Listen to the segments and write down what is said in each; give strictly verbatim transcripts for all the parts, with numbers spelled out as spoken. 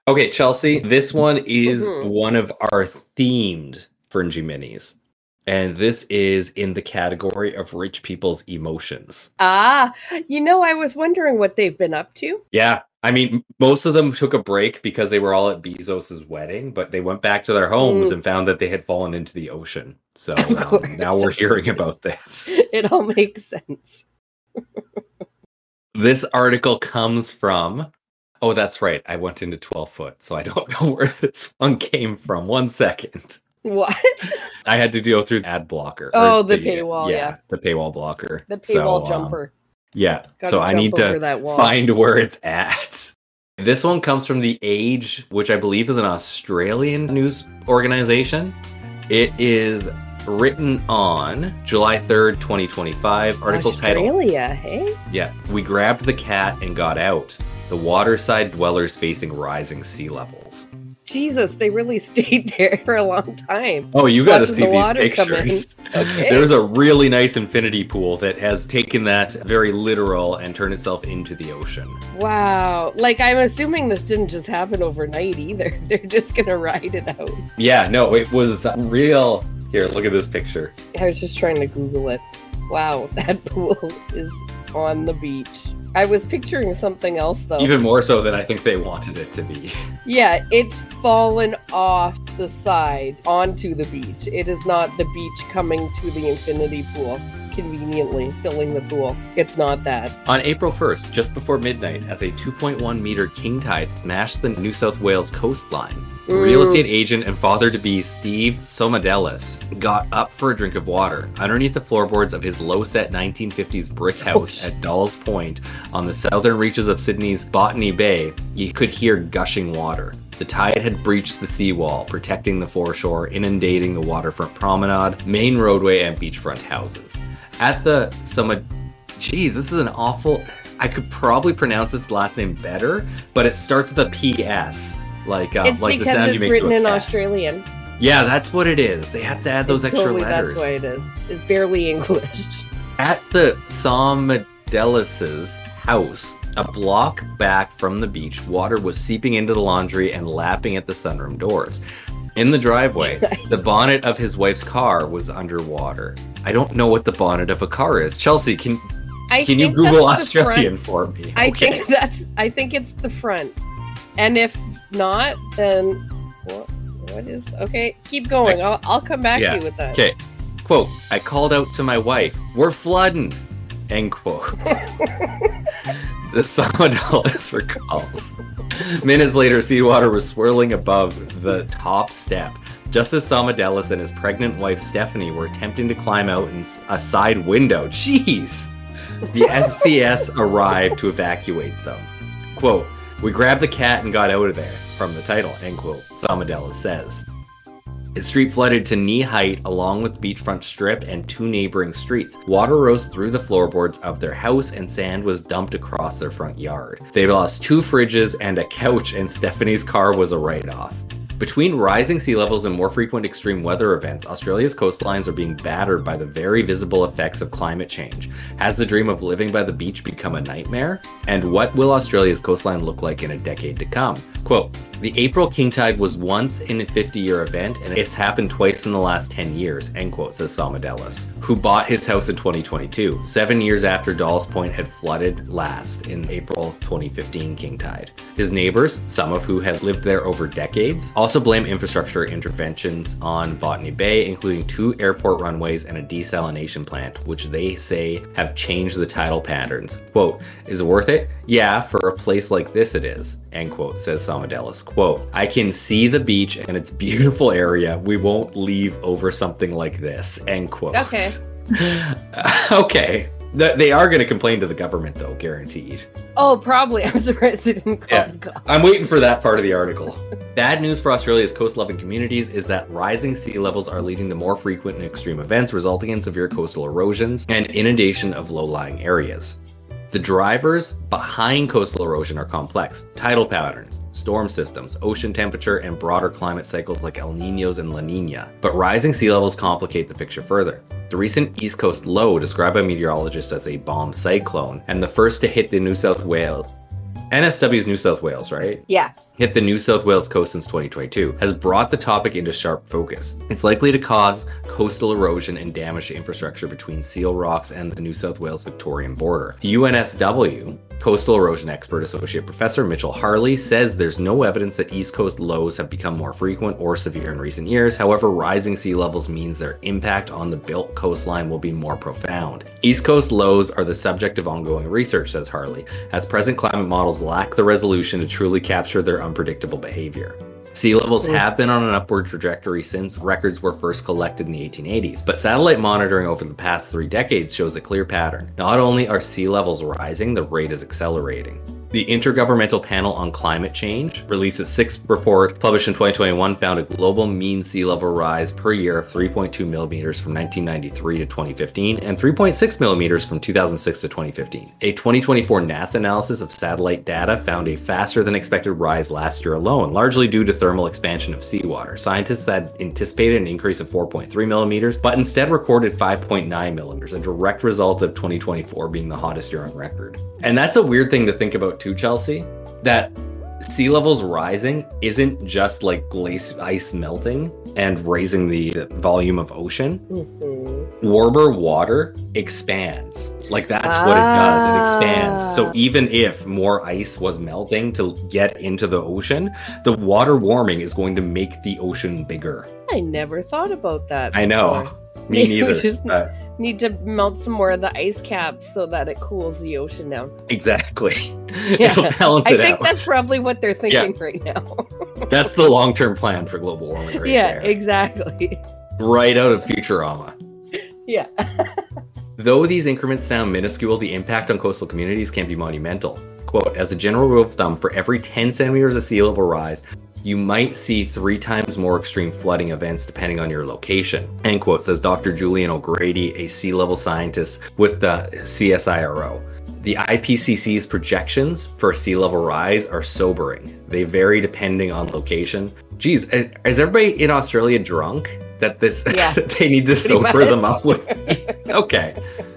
Okay, Chelsea, this one is Mhm. one of our themed Fringy Minis. And this is in the category of rich people's emotions. Ah, you know, I was wondering what they've been up to. Yeah, I mean, m- most of them took a break because they were all at Bezos's wedding, but they went back to their homes Mm. and found that they had fallen into the ocean. So Of um, course, now we're of hearing course. about this. It all makes sense. This article comes from. Oh, that's right. I went into twelve foot, so I don't know where this one came from. One second. What? I had to go through ad blocker. or Oh, the paywall, yeah. the paywall blocker. The So, paywall um, jumper. yeah, Gotta so I jump need over to that wall. find where it's at. This one comes from The Age, which I believe is an Australian news organization. It is written on July third, twenty twenty-five. Article title. Australia, hey? Yeah, we grabbed the cat and got out. The waterside dwellers facing rising sea levels. Jesus, they really stayed there for a long time. Oh, you got to Watching see the these water come in. pictures. Okay. There's a really nice infinity pool that has taken that very literal and turned itself into the ocean. Wow. Like, I'm assuming this didn't just happen overnight either. They're just going to ride it out. Yeah, no, it was real. Here, look at this picture. I was just trying to Google it. Wow, that pool is on the beach. I was picturing something else, though. Even more so than I think they wanted it to be. Yeah, it's fallen off the side onto the beach. It is not the beach coming to the infinity pool, conveniently filling the pool. It's not that. On April first, just before midnight, as a two point one meter king tide smashed the New South Wales coastline, Mm. real estate agent and father-to-be Steve Somadelis got up for a drink of water. Underneath the floorboards of his low-set nineteen fifties brick house Oh, at Dawes Point on the southern reaches of Sydney's Botany Bay, you could hear gushing water. The tide had breached the seawall, protecting the foreshore, inundating the waterfront promenade, main roadway, and beachfront houses. At the Soma... Geez, this is an awful... I could probably pronounce this last name better, but it starts with a P S. Like, um, It's like the because sound you it's make written to a in cat. Australian. Yeah, that's what it is. They had to add those It's extra totally, letters. That's why it is. It's barely English. At the Somadelis' house, a block back from the beach, water was seeping into the laundry and lapping at the sunroom doors. In the driveway, the bonnet of his wife's car was underwater. I don't know what the bonnet of a car is. Chelsea, can I can you think Google that's the Australian front. for me? I Okay. think that's. I think it's the front. And if not, then what? What is? Okay, keep going. I'll, I'll come back Yeah. to you with that. Okay. Quote, I called out to my wife, we're flooding. End quote. The Somadelis recalls. Minutes later, seawater was swirling above the top step. Just as Somadelis and his pregnant wife Stephanie were attempting to climb out in a side window. Jeez! The S C S arrived to evacuate them. Quote, we grabbed the cat and got out of there, from the title, end quote, Somadelis says. His street flooded to knee height along with the beachfront strip and two neighboring streets. Water rose through the floorboards of their house and sand was dumped across their front yard. They lost two fridges and a couch, and Stephanie's car was a write-off. Between rising sea levels and more frequent extreme weather events, Australia's coastlines are being battered by the very visible effects of climate change. Has the dream of living by the beach become a nightmare? And what will Australia's coastline look like in a decade to come? Quote, the April king tide was once in a fifty-year event, and it's happened twice in the last ten years, end quote, says Somadelis, who bought his house in twenty twenty-two, seven years after Dawes Point had flooded last in April twenty fifteen king tide. His neighbors, some of who had lived there over decades, also blame infrastructure interventions on Botany Bay, including two airport runways and a desalination plant, which they say have changed the tidal patterns. Quote, is it worth it? Yeah, for a place like this it is, end quote, says Somadelis. Quote, I can see the beach and its beautiful area. We won't leave over something like this, end quote. Okay. Okay. Th- They are going to complain to the government, though, guaranteed. Oh, probably. I'm surprised it didn't call Yeah. the cops. I'm waiting for that part of the article. Bad news for Australia's coast-loving communities is that rising sea levels are leading to more frequent and extreme events, resulting in severe coastal erosions and inundation of low-lying areas. The drivers behind coastal erosion are complex. Tidal patterns, storm systems, ocean temperature, and broader climate cycles like El Niños and La Niña. But rising sea levels complicate the picture further. The recent East Coast low, described by meteorologists as a bomb cyclone, and the first to hit the New South Wales, N S W's New South Wales, right? Yeah. hit the New South Wales coast since twenty twenty-two has brought the topic into sharp focus. It's likely to cause coastal erosion and damage to infrastructure between Seal Rocks and the New South Wales Victorian border. U N S W coastal erosion expert Associate Professor Mitchell Harley says there's no evidence that East Coast lows have become more frequent or severe in recent years. However, rising sea levels means their impact on the built coastline will be more profound. East Coast lows are the subject of ongoing research, says Harley, as present climate models lack the resolution to truly capture their unpredictable behavior. Sea levels have been on an upward trajectory since records were first collected in the eighteen eighties, but satellite monitoring over the past three decades shows a clear pattern. Not only are sea levels rising, the rate is accelerating. The Intergovernmental Panel on Climate Change released its sixth report, published in twenty twenty-one, found a global mean sea level rise per year of three point two millimeters from nineteen ninety-three to twenty fifteen and three point six millimeters from two thousand six to twenty fifteen. A twenty twenty-four NASA analysis of satellite data found a faster than expected rise last year alone, largely due to thermal expansion of seawater. Scientists had anticipated an increase of four point three millimeters, but instead recorded five point nine millimeters, a direct result of twenty twenty-four being the hottest year on record. And that's a weird thing to think about too, Chelsea, that sea levels rising isn't just like glacier ice melting and raising the volume of ocean. Mm-hmm. Warmer water expands. Like that's ah. what it does. It expands. So even if more ice was melting to get into the ocean, the water warming is going to make the ocean bigger. I never thought about that before. I know. Me neither. We just uh, need to melt some more of the ice caps so that it cools the ocean down. Exactly. Yeah. It'll balance it out. I think that's probably what they're thinking yeah. right now. That's the long-term plan for global warming right yeah, there. Exactly. Right out of Futurama. Yeah. Though these increments sound minuscule, the impact on coastal communities can be monumental. Quote, as a general rule of thumb, for every ten centimeters of sea level rise, you might see three times more extreme flooding events depending on your location. End quote, says Doctor Julian O'Grady, a sea level scientist with the C S I R O. The I P C C's projections for sea level rise are sobering. They vary depending on location. Geez, is everybody in Australia drunk? That this yeah, they need to sober much. them up with? Okay.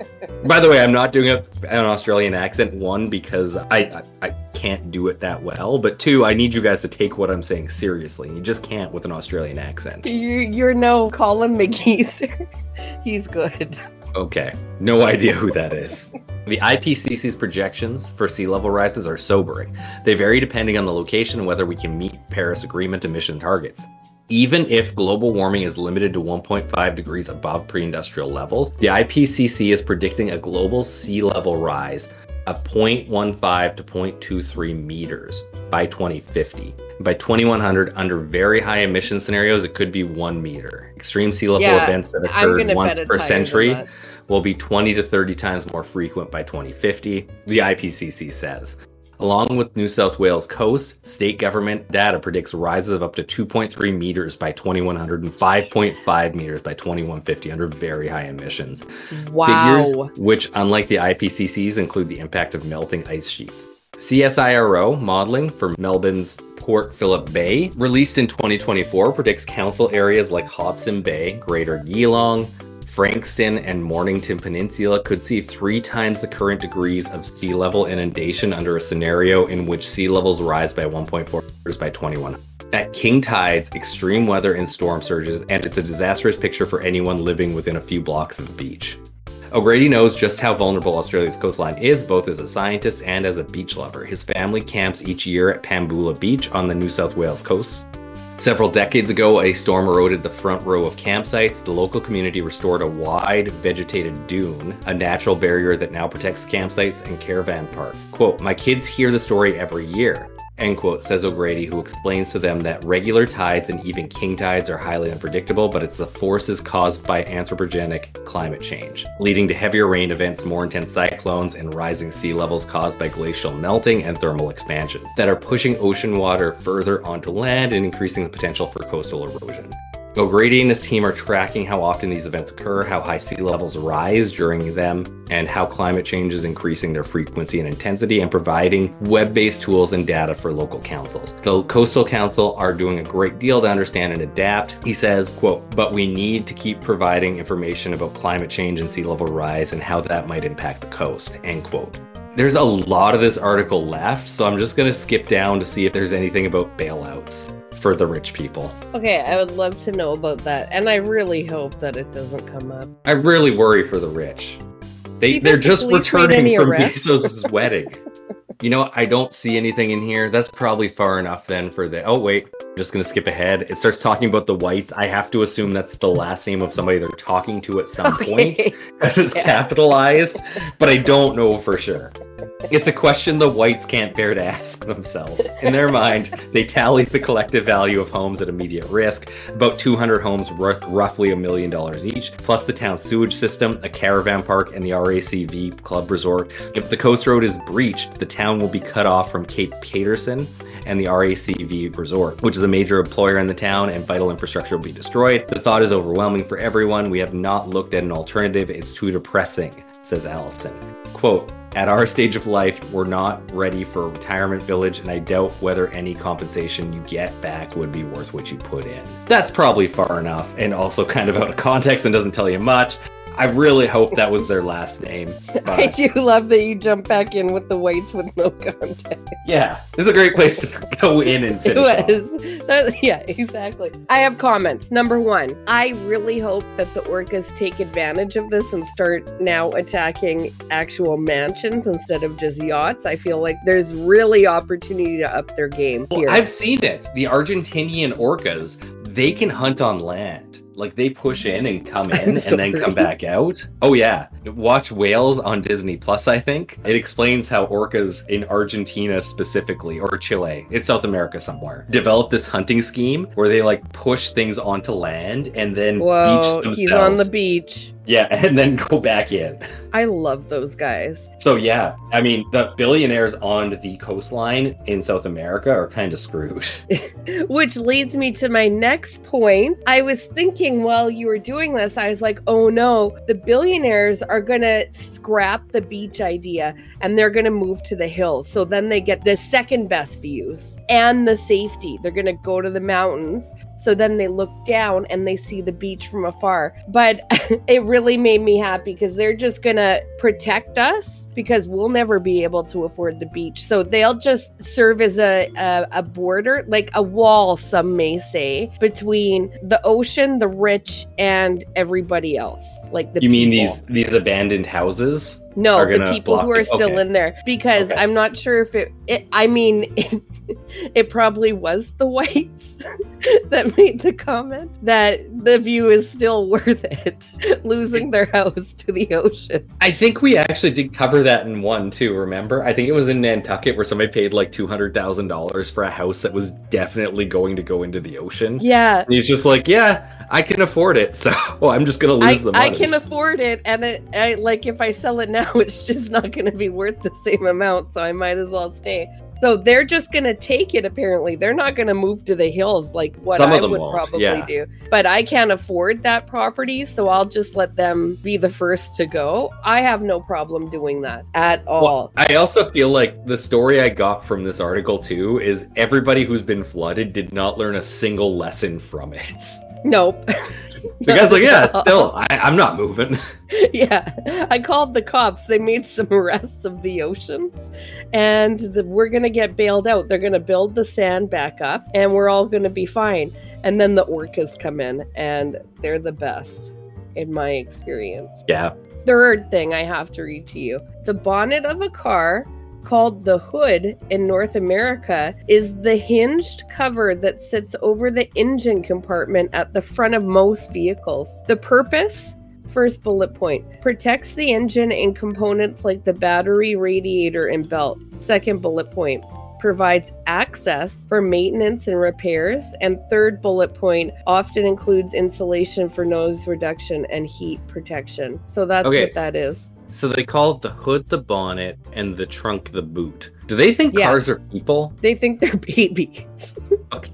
By the way, I'm not doing a, an Australian accent, one, because I, I I can't do it that well, but two, I need you guys to take what I'm saying seriously. You just can't with an Australian accent. You're, you're no Colin McGee, sir. He's good. Okay, no idea who that is. The I P C C's projections for sea level rises are sobering. They vary depending on the location and whether we can meet Paris Agreement emission targets. Even if global warming is limited to one point five degrees above pre-industrial levels, the I P C C is predicting a global sea level rise of zero point one five to zero point two three meters by twenty fifty. By twenty-one hundred, under very high emission scenarios, it could be one meter. Extreme sea level yeah, events that occurred once per century will be twenty to thirty times more frequent by twenty fifty, the I P C C says. Along with New South Wales coast, state government data predicts rises of up to two point three meters by twenty-one hundred and five point five meters by twenty-one fifty under very high emissions. Wow. Figures which, unlike the I P C C's, include the impact of melting ice sheets. C S I R O modeling for Melbourne's Port Phillip Bay, released in twenty twenty-four, predicts council areas like Hobson Bay, Greater Geelong, Frankston and Mornington Peninsula could see three times the current degrees of sea level inundation under a scenario in which sea levels rise by one point four meters by twenty-one hundred. At king tides, extreme weather and storm surges, and it's a disastrous picture for anyone living within a few blocks of the beach. O'Grady knows just how vulnerable Australia's coastline is, both as a scientist and as a beach lover. His family camps each year at Pambula Beach on the New South Wales coast. Several decades ago, a storm eroded the front row of campsites. The local community restored a wide vegetated dune, a natural barrier that now protects campsites and caravan park. Quote, my kids hear the story every year, end quote, says O'Grady, who explains to them that regular tides and even king tides are highly unpredictable, but it's the forces caused by anthropogenic climate change, leading to heavier rain events, more intense cyclones, and rising sea levels caused by glacial melting and thermal expansion that are pushing ocean water further onto land and increasing the potential for coastal erosion. O'Grady and his team are tracking how often these events occur, how high sea levels rise during them, and how climate change is increasing their frequency and intensity, and providing web-based tools and data for local councils. The Coastal Council are doing a great deal to understand and adapt. He says, quote, but we need to keep providing information about climate change and sea level rise and how that might impact the coast, end quote. There's a lot of this article left, so I'm just going to skip down to see if there's anything about bailouts for the rich people. Okay, I would love to know about that, and I really hope that it doesn't come up. I really worry for the rich. They, think they're the just police made returning any from arrests? Bezos' wedding. You know, I don't see anything in here. That's probably far enough then for the... Oh, wait. I'm just going to skip ahead. It starts talking about the Whites. I have to assume that's the last name of somebody they're talking to at some Okay. point. Because it's Yeah. capitalized, but I don't know for sure. It's a question the Whites can't bear to ask themselves. In their mind, they tally the collective value of homes at immediate risk. About two hundred homes worth roughly a million dollars each, plus the town's sewage system, a caravan park, and the R A C V club resort. If the coast road is breached, the town will be cut off from Cape Paterson and the R A C V resort, which is a major employer in the town, and vital infrastructure will be destroyed. The thought is overwhelming for everyone. We have not looked at an alternative. It's too depressing, says Allison. Quote, at our stage of life, we're not ready for a retirement village, and I doubt whether any compensation you get back would be worth what you put in. That's probably far enough, and also kind of out of context and doesn't tell you much. I really hope that was their last name. But I do love that you jump back in with the Whites with no context. yeah, this is a great place to go in and It finish off. was. That- yeah, exactly. I have comments. Number one, I really hope that the orcas take advantage of this and start now attacking actual mansions instead of just yachts. I feel like there's really opportunity to up their game Well, here. I've seen it. The Argentinian orcas, they can hunt on land. Like, they push in and come in I'm and then sorry. come back out. Oh, yeah. Watch Whales on Disney Plus, I think. It explains how orcas in Argentina specifically, or Chile, it's South America somewhere, developed this hunting scheme where they, like, push things onto land and then Whoa, beach themselves. he's on the beach. Yeah, and then go back in. I love those guys. So, yeah, I mean, the billionaires on the coastline in South America are kind of screwed. Which leads me to my next point. I was thinking while you were doing this, I was like, oh no, the billionaires are going to scrap the beach idea and they're going to move to the hills. So then they get the second best views and the safety. They're going to go to the mountains. So then they look down and they see the beach from afar. But it really made me happy because they're just going to protect us because we'll never be able to afford the beach. So they'll just serve as a, a, a border, like a wall, some may say, between the ocean, the rich, and everybody else. Like the You mean people. these these abandoned houses? No, are the gonna people who block are it? still Okay. in there. Because Okay. I'm not sure if it, it I mean, it, it probably was the Whites that made the comment that the view is still worth it, losing their house to the ocean. I think we actually did cover that in one too, remember? I think it was in Nantucket where somebody paid like two hundred thousand dollars for a house that was definitely going to go into the ocean. Yeah. And he's just like, yeah, I can afford it, so I'm just going to I, lose the money. I can afford it, and it, I like if I sell it now, it's just not going to be worth the same amount, so I might as well stay. So they're just going to take it, apparently. They're not going to move to the hills like what Some of I them would won't, probably yeah. do. But I can't afford that property, so I'll just let them be the first to go. I have no problem doing that at all. Well, I also feel like the story I got from this article too is everybody who's been flooded did not learn a single lesson from it. Nope. The guy's like, Not yeah, at all. still, I, I'm not moving. Yeah, I called the cops. They made some arrests of the oceans, and the, we're gonna get bailed out. They're gonna build the sand back up, and we're all gonna be fine. And then the orcas come in, and they're the best, in my experience. Yeah. Third thing I have to read to you: the bonnet of a car, called the hood in North America, is the hinged cover that sits over the engine compartment at the front of most vehicles. The purpose? First bullet point, protects the engine and components like the battery, radiator, and belt. Second bullet point, provides access for maintenance and repairs. And third bullet point, often includes insulation for noise reduction and heat protection. So that's Okay, what that is. So they call the hood the bonnet and the trunk the boot. Do they think Yeah. cars are people? They think they're babies. Okay.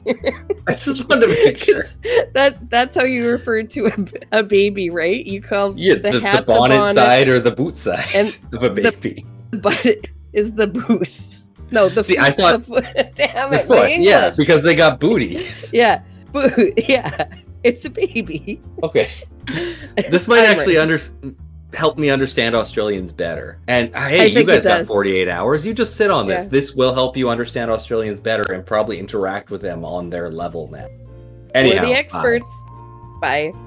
I just wanted to make sure. 'Cause that that's how you refer to a, a baby, right? You call Yeah, the, the, hat the bonnet, bonnet, side or the boot side and of a the- baby. the butt is the boot. No, the See, foot, I thought- the foot. Damn The it, my foot, yeah, English. because they got booties. Yeah, boot. Yeah, it's a baby. Okay. This might I'm actually right. under help me understand Australians better. And uh, I hey, you think it guys got does. forty-eight hours. You just sit on this. Yeah. This will help you understand Australians better and probably interact with them on their level now. Anyhow, We're the bye. experts. Bye.